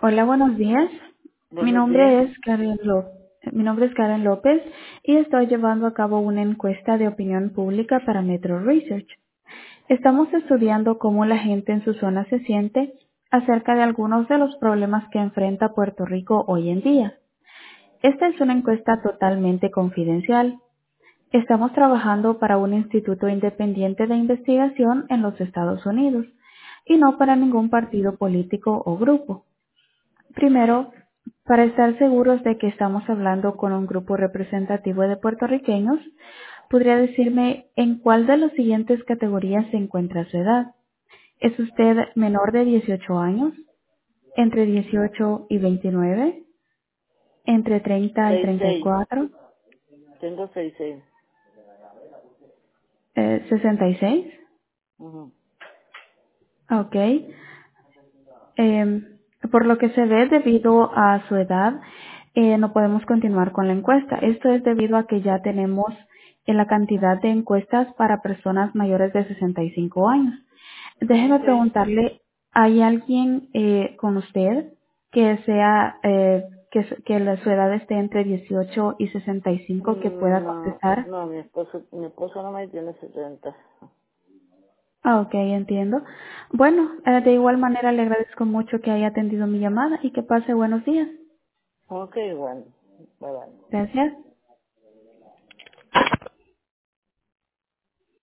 Hola, buenos días. Mi Buenos días. nombre es Karen López y estoy llevando a cabo una encuesta de opinión pública para Metro Research. Estamos estudiando cómo la gente en su zona se siente acerca de algunos de los problemas que enfrenta Puerto Rico hoy en día. Esta es una encuesta totalmente confidencial. Estamos trabajando para un instituto independiente de investigación en los Estados Unidos y no para ningún partido político o grupo. Primero, para estar seguros de que estamos hablando con un grupo representativo de puertorriqueños, ¿podría decirme en cuál de las siguientes categorías se encuentra su edad? ¿Es usted menor de 18 años? ¿Entre 18 y 29? ¿Entre 30 y 66. 34? Tengo 66. ¿66? Ujú. Ok. Por lo que se ve, debido a su edad, no podemos continuar con la encuesta. Esto es debido a que ya tenemos la cantidad de encuestas para personas mayores de 65 años. Déjeme Ok. preguntarle, ¿hay alguien con usted que sea su edad esté entre 18 y 65 que pueda No, contestar? no, mi esposo no me tiene 70. Ah, ok, entiendo. Bueno, de igual manera le agradezco mucho que haya atendido mi llamada y que pase buenos días. Ok, bueno. Bye bye. Gracias.